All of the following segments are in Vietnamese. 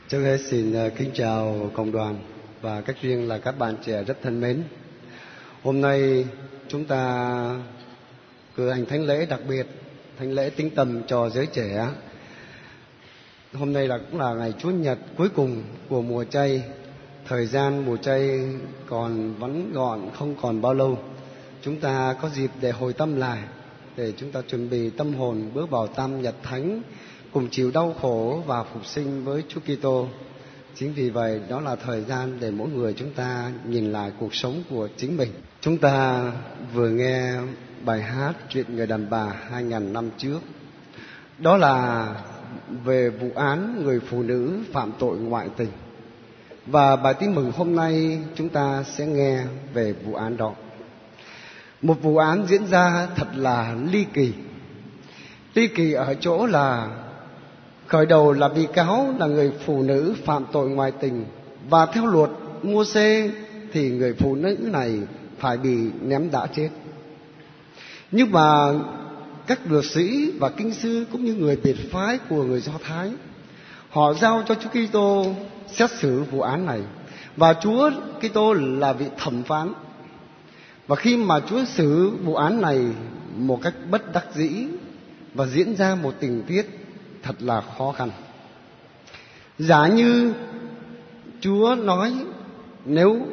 Trước hết xin kính chào cộng đoàn và cách riêng là các bạn trẻ rất thân mến. Hôm nay chúng ta cử hành thánh lễ đặc biệt, thánh lễ Tĩnh Tâm cho giới trẻ. Hôm nay cũng là ngày Chủ nhật cuối cùng của mùa chay. Thời gian mùa chay còn vắn gọn, không còn bao lâu. Chúng ta có dịp để hồi tâm lại, để chúng ta chuẩn bị tâm hồn bước vào tam nhật thánh, cùng chịu đau khổ và phục sinh với Chúa Kitô. Chính vì vậy đó là thời gian để mỗi người chúng ta nhìn lại cuộc sống của chính mình. Chúng ta vừa nghe bài hát Chuyện người đàn bà 2000 năm trước. Đó là về vụ án người phụ nữ phạm tội ngoại tình. Và bài tin mừng hôm nay chúng ta sẽ nghe về vụ án đó. Một vụ án diễn ra thật là ly kỳ. Ly kỳ ở chỗ là khởi đầu là bị cáo là người phụ nữ phạm tội ngoại tình, và theo luật Mô-sê thì người phụ nữ này phải bị ném đá chết. Nhưng mà các luật sĩ và kinh sư cũng như người biệt phái của người Do Thái, họ giao cho Chúa Kitô xét xử vụ án này, và Chúa Kitô là vị thẩm phán. Và khi mà Chúa xử vụ án này một cách bất đắc dĩ và diễn ra một tình tiết thật là khó khăn. Giả như Chúa nói nếu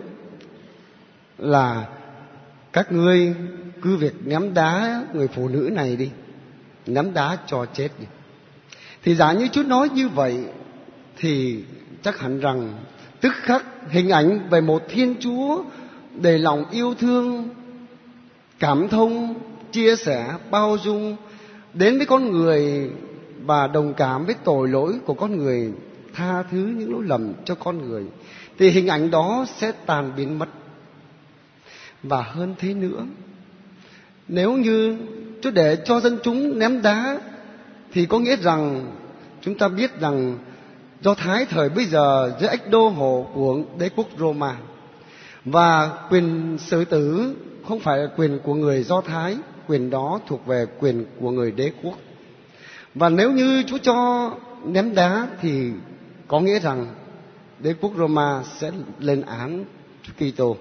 là các ngươi cứ việc ném đá người phụ nữ này đi, ném đá cho chết đi, thì giả như Chúa nói như vậy thì chắc hẳn rằng tức khắc hình ảnh về một Thiên Chúa đầy lòng yêu thương, cảm thông, chia sẻ, bao dung đến với con người và đồng cảm với tội lỗi của con người, tha thứ những lỗi lầm cho con người, thì hình ảnh đó sẽ tan biến mất. Và hơn thế nữa, nếu như Chúa để cho dân chúng ném đá thì có nghĩa rằng chúng ta biết rằng Do Thái thời bây giờ dưới ách đô hộ của đế quốc Roma, và quyền xử tử không phải là quyền của người Do Thái, quyền đó thuộc về quyền của người đế quốc. Và nếu như Chúa cho ném đá thì có nghĩa rằng đế quốc Roma sẽ lên án Chúa Kitô.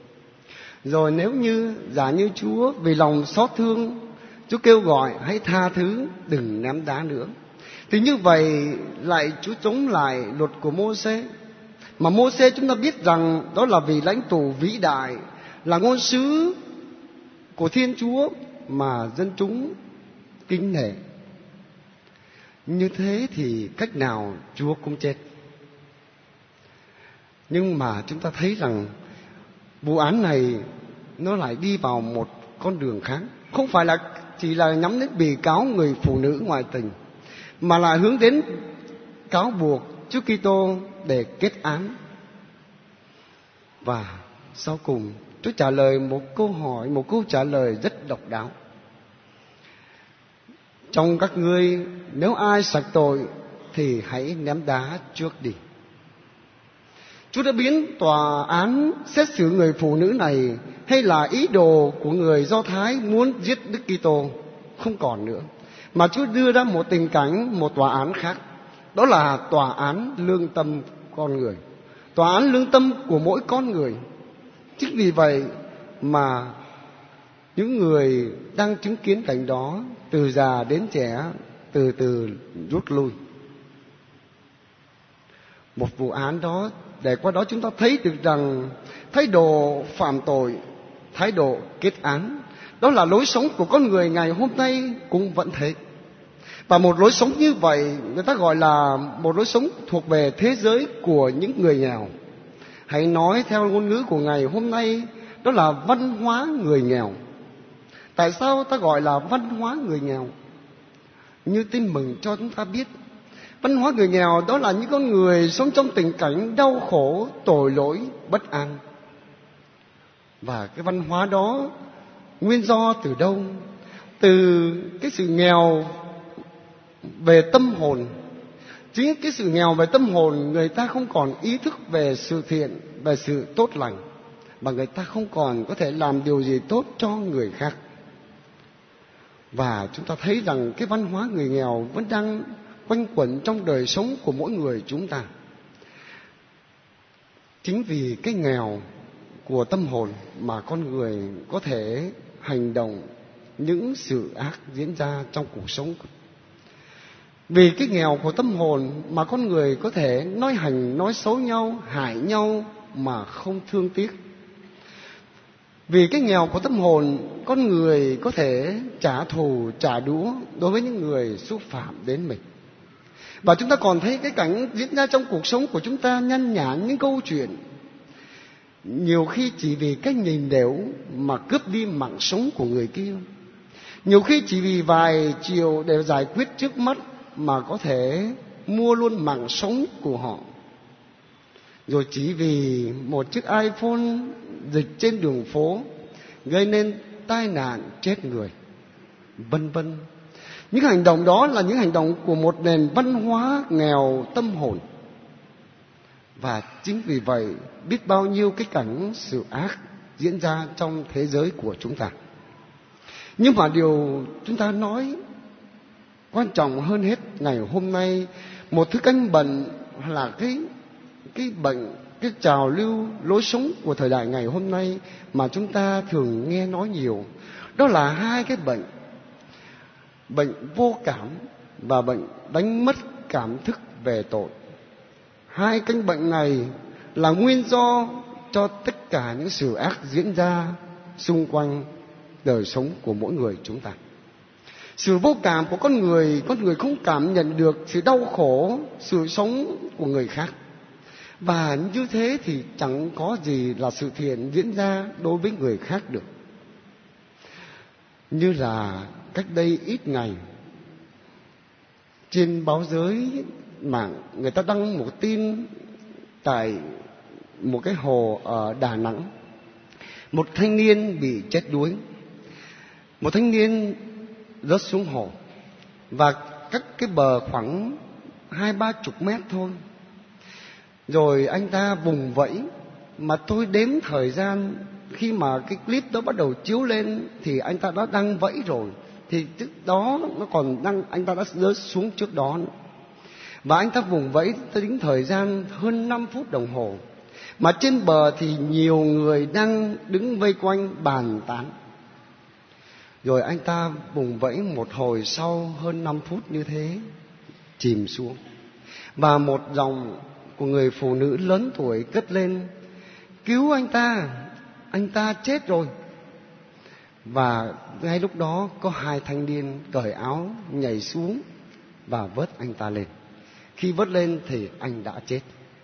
Rồi nếu như giả như Chúa vì lòng xót thương, Chúa kêu gọi hãy tha thứ, đừng ném đá nữa, thì như vậy lại Chúa chống lại luật của Mô-sê. Mà Mô-sê chúng ta biết rằng đó là vị lãnh tụ vĩ đại, là ngôn sứ của Thiên Chúa mà dân chúng kính nể. Như thế thì cách nào Chúa cũng chết. Nhưng mà chúng ta thấy rằng vụ án này nó lại đi vào một con đường khác. Không phải là chỉ là nhắm đến bị cáo người phụ nữ ngoại tình, mà là hướng đến cáo buộc Chúa Kitô để kết án. Và sau cùng Chúa trả lời một câu hỏi, một câu trả lời rất độc đáo. Trong các ngươi nếu ai sạch tội thì hãy ném đá trước đi. Chúa đã biến tòa án xét xử người phụ nữ này hay là ý đồ của người Do Thái muốn giết Đức Kitô không còn nữa, mà Chúa đưa ra một tình cảnh, một tòa án khác. Đó là tòa án lương tâm con người, tòa án lương tâm của mỗi con người. Chính vì vậy mà những người đang chứng kiến cảnh đó, từ già đến trẻ, từ từ rút lui. Một vụ án đó, để qua đó chúng ta thấy được rằng thái độ phạm tội, thái độ kết án, đó là lối sống của con người ngày hôm nay cũng vẫn thế. Và một lối sống như vậy người ta gọi là một lối sống thuộc về thế giới của những người nghèo. Hãy nói theo ngôn ngữ của ngày hôm nay, đó là văn hóa người nghèo. Tại sao ta gọi là văn hóa người nghèo? Như tin mừng cho chúng ta biết, văn hóa người nghèo đó là những con người sống trong tình cảnh đau khổ, tội lỗi, bất an. Và cái văn hóa đó nguyên do từ đâu? Từ cái sự nghèo về tâm hồn. Chính cái sự nghèo về tâm hồn, người ta không còn ý thức về sự thiện, về sự tốt lành, mà người ta không còn có thể làm điều gì tốt cho người khác. Và chúng ta thấy rằng cái văn hóa người nghèo vẫn đang quanh quẩn trong đời sống của mỗi người chúng ta. Chính vì cái nghèo của tâm hồn mà con người có thể hành động những sự ác diễn ra trong cuộc sống. Vì cái nghèo của tâm hồn mà con người có thể nói hành, nói xấu nhau, hại nhau mà không thương tiếc. Vì cái nghèo của tâm hồn, con người có thể trả thù, trả đũa đối với những người xúc phạm đến mình. Và chúng ta còn thấy cái cảnh diễn ra trong cuộc sống của chúng ta, nhăn nhản những câu chuyện nhiều khi chỉ vì cái nhìn đều mà cướp đi mạng sống của người kia. Nhiều khi chỉ vì vài triệu để giải quyết trước mắt mà có thể mua luôn mạng sống của họ. Rồi chỉ vì một chiếc iPhone dịch trên đường phố gây nên tai nạn chết người, vân vân. Những hành động đó là những hành động của một nền văn hóa nghèo tâm hồn. Và chính vì vậy biết bao nhiêu cái cảnh sự ác diễn ra trong thế giới của chúng ta. Nhưng mà điều chúng ta nói quan trọng hơn hết ngày hôm nay, một thứ căn bệnh là cái bệnh, cái trào lưu lối sống của thời đại ngày hôm nay mà chúng ta thường nghe nói nhiều. Đó là hai cái bệnh: bệnh vô cảm và bệnh đánh mất cảm thức về tội. Hai căn bệnh này là nguyên do cho tất cả những sự ác diễn ra xung quanh đời sống của mỗi người chúng ta. Sự vô cảm của con người không cảm nhận được sự đau khổ, sự sống của người khác. Và như thế thì chẳng có gì là sự thiện diễn ra đối với người khác được. Như là cách đây ít ngày, trên báo giới mạng người ta đăng một tin tại một cái hồ ở Đà Nẵng. Một thanh niên bị chết đuối. Một thanh niên rớt xuống hồ và cách cái bờ khoảng 20-30 mét thôi. Rồi anh ta vùng vẫy, mà tôi đếm thời gian khi mà cái clip đó bắt đầu chiếu lên thì anh ta đã đang vẫy rồi. Thì trước đó nó còn đang, anh ta đã rớt xuống trước đó. Và anh ta vùng vẫy tới đến thời gian hơn 5 phút đồng hồ. Mà trên bờ thì nhiều người đang đứng vây quanh bàn tán. Rồi anh ta vùng vẫy một hồi, sau hơn 5 phút như thế chìm xuống. Và một giọng của người phụ nữ lớn tuổi cất lên: cứu anh ta chết rồi. Và ngay lúc đó có hai thanh niên cởi áo nhảy xuống và vớt anh ta lên. Khi vớt lên thì anh đã chết.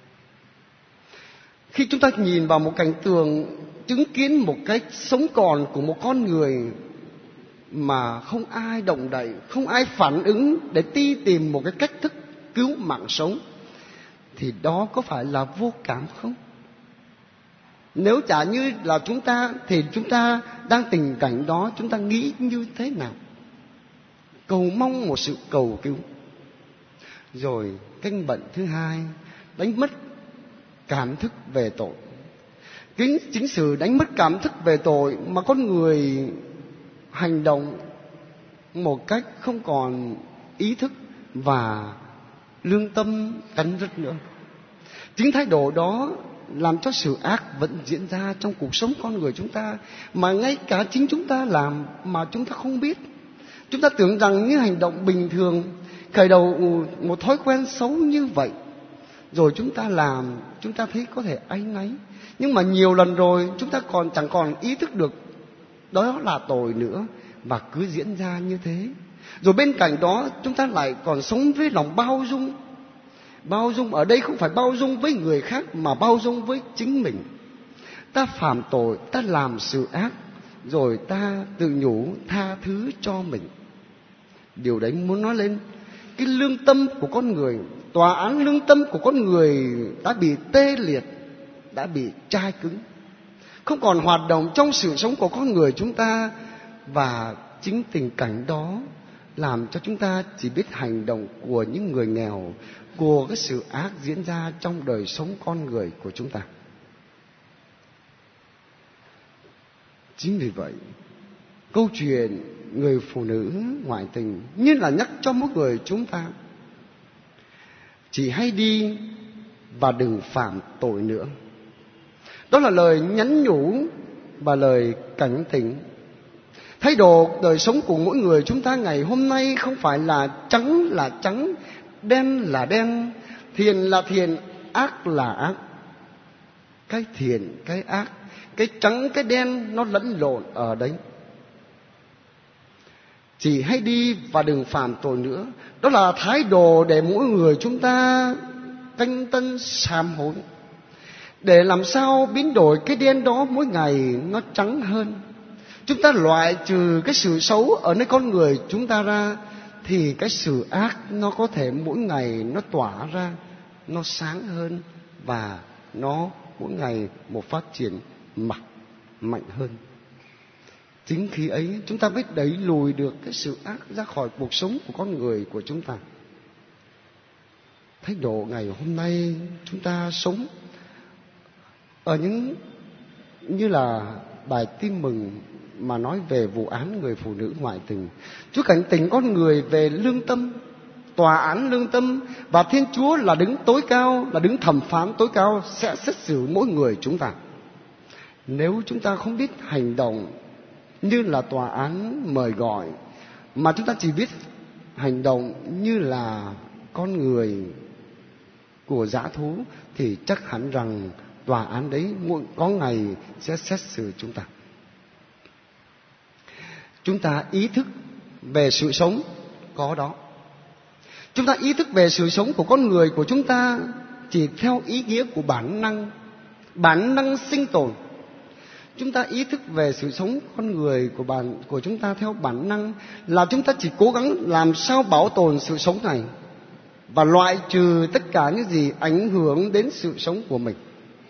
Khi chúng ta nhìn vào một cảnh tượng, chứng kiến một cái sống còn của một con người mà không ai động đậy, không ai phản ứng để đi tìm một cái cách thức cứu mạng sống, thì đó có phải là vô cảm không? Nếu chả như là chúng ta, thì chúng ta đang tình cảnh đó, chúng ta nghĩ như thế nào? Cầu mong một sự cầu cứu. Rồi căn bệnh thứ hai, đánh mất cảm thức về tội. Chính sự đánh mất cảm thức về tội mà con người hành động một cách không còn ý thức và lương tâm cắn rứt nữa. Chính thái độ đó làm cho sự ác vẫn diễn ra trong cuộc sống con người chúng ta, mà ngay cả chính chúng ta làm mà chúng ta không biết. Chúng ta tưởng rằng những hành động bình thường, khởi đầu một thói quen xấu như vậy, rồi chúng ta làm, chúng ta thấy có thể áy náy. Nhưng mà nhiều lần rồi chúng ta chẳng còn ý thức được đó là tội nữa, và cứ diễn ra như thế. Rồi bên cạnh đó chúng ta lại còn sống với lòng bao dung. Bao dung ở đây không phải bao dung với người khác, mà bao dung với chính mình. Ta phạm tội, ta làm sự ác, rồi ta tự nhủ tha thứ cho mình. Điều đấy muốn nói lên cái lương tâm của con người. Tòa án lương tâm của con người đã bị tê liệt, đã bị chai cứng, không còn hoạt động trong sự sống của con người chúng ta. Và chính tình cảnh đó làm cho chúng ta chỉ biết hành động của những người nghèo, của cái sự ác diễn ra trong đời sống con người của chúng ta. Chính vì vậy, câu chuyện người phụ nữ ngoại tình như là nhắc cho mỗi người chúng ta: chỉ hãy đi và đừng phạm tội nữa. Đó là lời nhắn nhủ và lời cảnh tỉnh. Thái độ đời sống của mỗi người chúng ta ngày hôm nay không phải là trắng là trắng, đen là đen, thiện là thiện, ác là ác. Cái thiện, cái ác, cái trắng, cái đen nó lẫn lộn ở đấy. Chỉ hãy đi và đừng phạm tội nữa. Đó là thái độ để mỗi người chúng ta canh tân sám hối, để làm sao biến đổi cái đen đó mỗi ngày nó trắng hơn. Chúng ta loại trừ cái sự xấu ở nơi con người chúng ta ra, thì cái sự ác nó có thể mỗi ngày nó tỏa ra, nó sáng hơn, và nó mỗi ngày một phát triển mạnh hơn. Chính khi ấy chúng ta mới đẩy lùi được cái sự ác ra khỏi cuộc sống của con người của chúng ta. Thái độ ngày hôm nay chúng ta sống ở những như là bài tin mừng mà nói về vụ án người phụ nữ ngoại tình. Chúa cảnh tỉnh con người về lương tâm, tòa án lương tâm, và Thiên Chúa là đứng tối cao, là đứng thẩm phán tối cao, sẽ xét xử mỗi người chúng ta. Nếu chúng ta không biết hành động như là tòa án mời gọi, mà chúng ta chỉ biết hành động như là con người của dã thú, thì chắc hẳn rằng tòa án đấy có ngày sẽ xét xử chúng ta. Chúng ta ý thức về sự sống có đó. Chúng ta ý thức về sự sống của con người của chúng ta chỉ theo ý nghĩa của bản năng sinh tồn. Chúng ta ý thức về sự sống con người của chúng ta theo bản năng là chúng ta chỉ cố gắng làm sao bảo tồn sự sống này và loại trừ tất cả những gì ảnh hưởng đến sự sống của mình.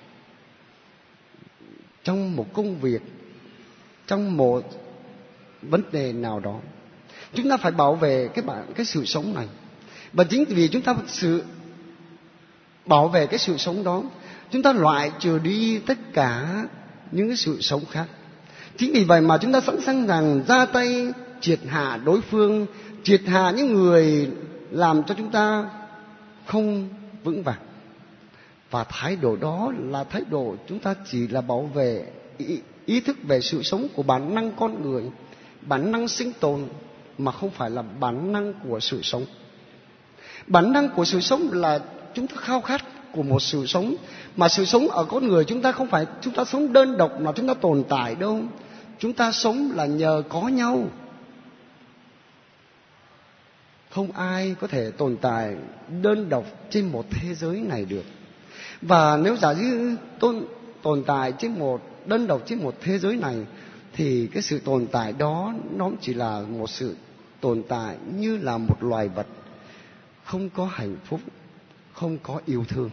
Trong một công việc, trong một vấn đề nào đó, chúng ta phải bảo vệ cái sự sống này. Và chính vì chúng ta sự bảo vệ cái sự sống đó, chúng ta loại trừ đi tất cả những cái sự sống khác. Chính vì vậy mà chúng ta sẵn sàng rằng ra tay triệt hạ đối phương, triệt hạ những người làm cho chúng ta không vững vàng. Và thái độ đó là thái độ chúng ta chỉ là bảo vệ ý thức về sự sống của bản năng con người, bản năng sinh tồn, mà không phải là bản năng của sự sống. Bản năng của sự sống là chúng ta khao khát của một sự sống, mà sự sống ở con người chúng ta không phải chúng ta sống đơn độc mà chúng ta tồn tại đâu. Chúng ta sống là nhờ có nhau. Không ai có thể tồn tại đơn độc trên một thế giới này được. Và nếu giả như tồn tại đơn độc trên một thế giới này, thì cái sự tồn tại đó nó chỉ là một sự tồn tại như là một loài vật, không có hạnh phúc, không có yêu thương.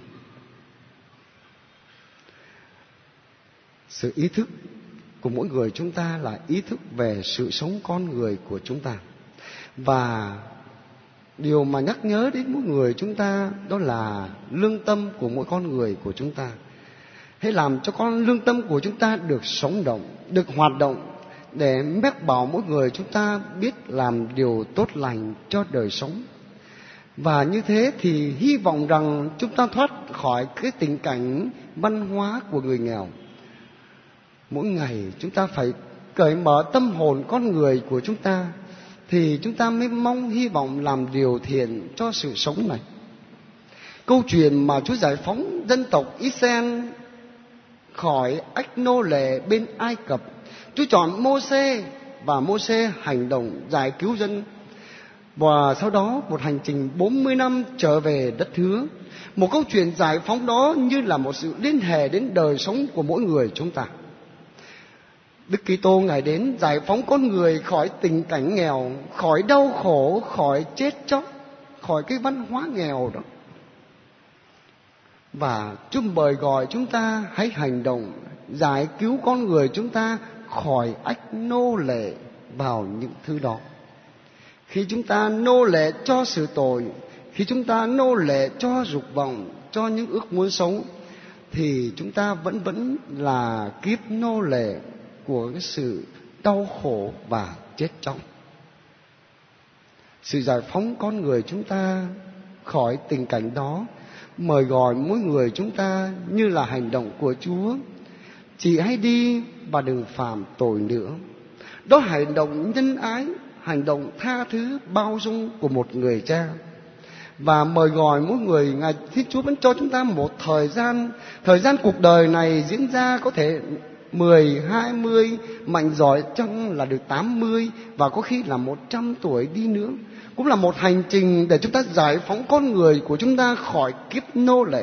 Sự ý thức của mỗi người chúng ta là ý thức về sự sống con người của chúng ta. Và điều mà nhắc nhớ đến mỗi người chúng ta đó là lương tâm của mỗi con người của chúng ta. Hãy làm cho lương tâm của chúng ta được sống động, được hoạt động, để mách bảo mỗi người chúng ta biết làm điều tốt lành cho đời sống. Và như thế thì hy vọng rằng chúng ta thoát khỏi cái tình cảnh văn hóa của người nghèo. Mỗi ngày chúng ta phải cởi mở tâm hồn con người của chúng ta, thì chúng ta mới mong hy vọng làm điều thiện cho sự sống này. Câu chuyện mà Chúa giải phóng dân tộc Israel khỏi ách nô lệ bên Ai Cập, Chúa chọn Mô-sê và Mô-sê hành động giải cứu dân. Và sau đó một hành trình 40 năm trở về đất hứa. Một câu chuyện giải phóng đó như là một sự liên hệ đến đời sống của mỗi người chúng ta. Đức Kitô Ngài đến giải phóng con người khỏi tình cảnh nghèo, khỏi đau khổ, khỏi chết chóc, khỏi cái văn hóa nghèo đó. Và Chúa mời gọi chúng ta hãy hành động giải cứu con người chúng ta khỏi ách nô lệ vào những thứ đó. Khi chúng ta nô lệ cho sự tội, khi chúng ta nô lệ cho dục vọng, cho những ước muốn sống, thì chúng ta vẫn là kiếp nô lệ của cái sự đau khổ và chết chóc. Sự giải phóng con người chúng ta khỏi tình cảnh đó mời gọi mỗi người chúng ta như là hành động của Chúa, Chị hãy đi và đừng phạm tội nữa. Đó là hành động nhân ái, hành động tha thứ, bao dung của một người cha. Và mời gọi mỗi người, Ngài Thiên Chúa vẫn cho chúng ta một thời gian cuộc đời này diễn ra có thể 10, 20, mạnh giỏi chăng là được 80 và có khi là 100 tuổi đi nữa. Cũng là một hành trình để chúng ta giải phóng con người của chúng ta khỏi kiếp nô lệ.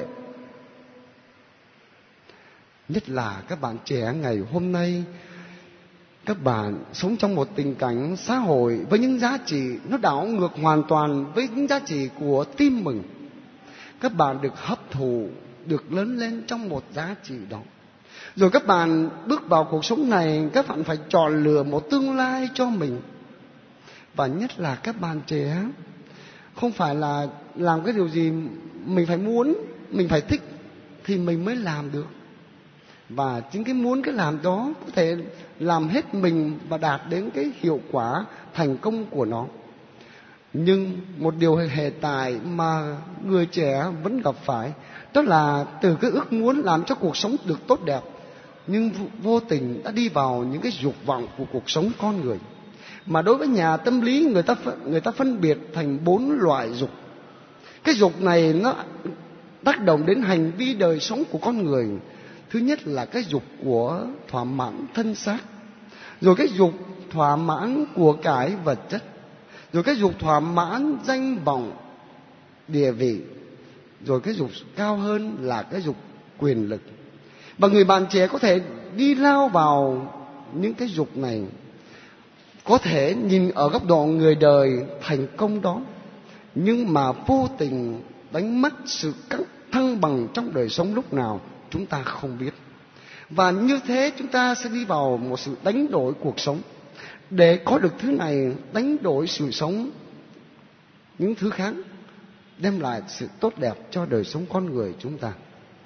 Nhất là các bạn trẻ ngày hôm nay, các bạn sống trong một tình cảnh xã hội với những giá trị nó đảo ngược hoàn toàn với những giá trị của tin mừng. Các bạn được hấp thụ, được lớn lên trong một giá trị đó. Rồi các bạn bước vào cuộc sống này, các bạn phải chọn lựa một tương lai cho mình. Và nhất là các bạn trẻ, không phải là làm cái điều gì mình phải muốn, mình phải thích thì mình mới làm được. Và chính cái muốn, cái làm đó có thể làm hết mình và đạt đến cái hiệu quả thành công của nó. Nhưng một điều hệ tại mà người trẻ vẫn gặp phải, đó là từ cái ước muốn làm cho cuộc sống được tốt đẹp, nhưng vô tình đã đi vào những cái dục vọng của cuộc sống con người. Mà đối với nhà tâm lý, người ta phân biệt thành 4 loại dục. Cái dục này nó tác động đến hành vi đời sống của con người. Thứ nhất là cái dục của thỏa mãn thân xác, rồi cái dục thỏa mãn của cải vật chất, rồi cái dục thỏa mãn danh vọng, địa vị, rồi cái dục cao hơn là cái dục quyền lực. Và người bạn trẻ có thể đi lao vào những cái dục này, có thể nhìn ở góc độ người đời thành công đó, nhưng mà vô tình đánh mất sự thăng bằng trong đời sống lúc nào chúng ta không biết. Và như thế chúng ta sẽ đi vào một sự đánh đổi cuộc sống. Để có được thứ này, đánh đổi sự sống những thứ khác, đem lại sự tốt đẹp cho đời sống con người chúng ta.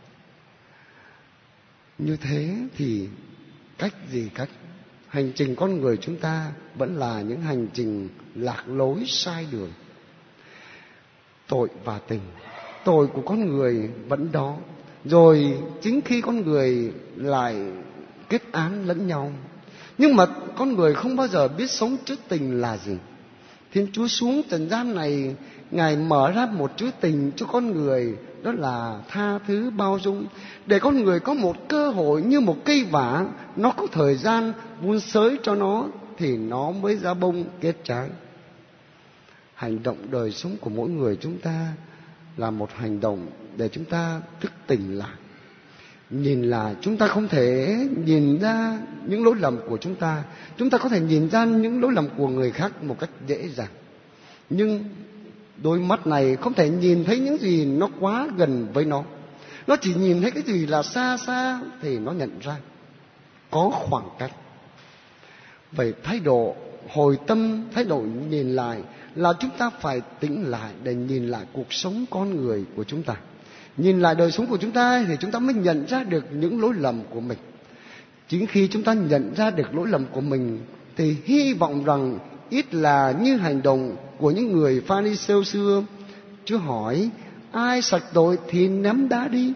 Như thế thì cách gì cách? Hành trình con người chúng ta vẫn là những hành trình lạc lối sai đường. Tội và tình, tội của con người vẫn đó. Rồi chính khi con người lại kết án lẫn nhau. Nhưng mà con người không bao giờ biết sống trữ tình là gì. Thiên Chúa xuống trần gian này, Ngài mở ra một trữ tình cho con người, đó là tha thứ, bao dung, để con người có một cơ hội như một cây vả, nó có thời gian vun sới cho nó thì nó mới ra bông kết trái. Hành động đời sống của mỗi người chúng ta là một hành động để chúng ta thức tỉnh lại. Nhìn là chúng ta không thể nhìn ra những lỗi lầm của chúng ta. Chúng ta có thể nhìn ra những lỗi lầm của người khác một cách dễ dàng. Nhưng đôi mắt này không thể nhìn thấy những gì nó quá gần với nó. Nó chỉ nhìn thấy cái gì là xa xa thì nó nhận ra. Có khoảng cách. Vậy thái độ hồi tâm, thái độ nhìn lại là chúng ta phải tĩnh lại để nhìn lại cuộc sống con người của chúng ta. Nhìn lại đời sống của chúng ta thì chúng ta mới nhận ra được những lỗi lầm của mình. Chính khi chúng ta nhận ra được lỗi lầm của mình thì hy vọng rằng ít là như hành động của những người Pha-ri-sêu xưa. Chúa hỏi: ai sạch tội thì ném đá đi.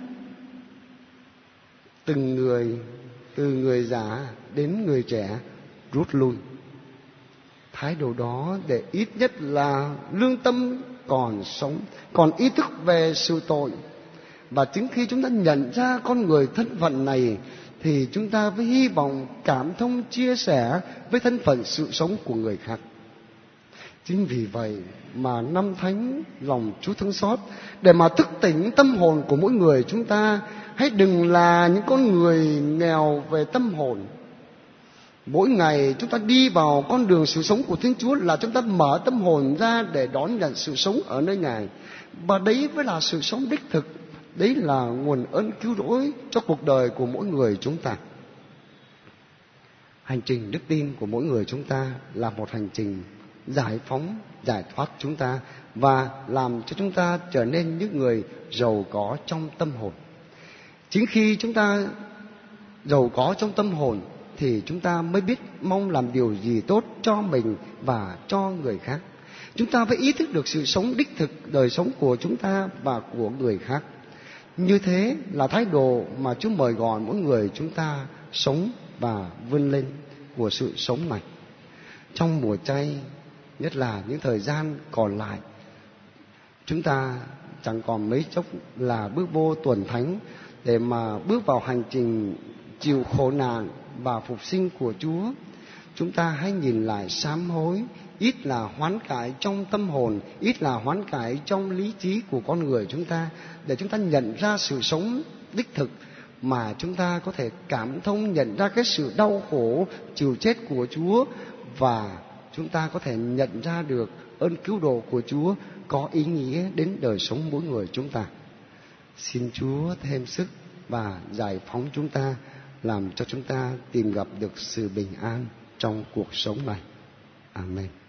Từng người, từ người già đến người trẻ, rút lui. Thái độ đó để ít nhất là lương tâm còn sống, còn ý thức về sự tội. Và chính khi chúng ta nhận ra con người thân phận này thì chúng ta mới hy vọng cảm thông chia sẻ với thân phận sự sống của người khác. Chính vì vậy mà năm thánh lòng Chúa thương xót để mà thức tỉnh tâm hồn của mỗi người chúng ta. Hãy đừng là những con người nghèo về tâm hồn. Mỗi ngày chúng ta đi vào con đường sự sống của Thiên Chúa là chúng ta mở tâm hồn ra để đón nhận sự sống ở nơi Ngài. Và đấy mới là sự sống đích thực. Đấy là nguồn ơn cứu rỗi cho cuộc đời của mỗi người chúng ta. Hành trình đức tin của mỗi người chúng ta là một hành trình giải phóng, giải thoát chúng ta và làm cho chúng ta trở nên những người giàu có trong tâm hồn. Chính khi chúng ta giàu có trong tâm hồn thì chúng ta mới biết mong làm điều gì tốt cho mình và cho người khác. Chúng ta phải ý thức được sự sống đích thực đời sống của chúng ta và của người khác. Như thế là thái độ mà Chúa mời gọi mỗi người chúng ta sống và vươn lên của sự sống này. Trong mùa chay, nhất là những thời gian còn lại, chúng ta chẳng còn mấy chốc là bước vô tuần thánh để mà bước vào hành trình chịu khổ nạn và phục sinh của Chúa. Chúng ta hãy nhìn lại sám hối, ít là hoán cải trong tâm hồn, ít là hoán cải trong lý trí của con người chúng ta, để chúng ta nhận ra sự sống đích thực, mà chúng ta có thể cảm thông nhận ra cái sự đau khổ chịu chết của Chúa, và chúng ta có thể nhận ra được ơn cứu độ của Chúa có ý nghĩa đến đời sống mỗi người chúng ta. Xin Chúa thêm sức và giải phóng chúng ta, làm cho chúng ta tìm gặp được sự bình an trong cuộc sống này. Amen.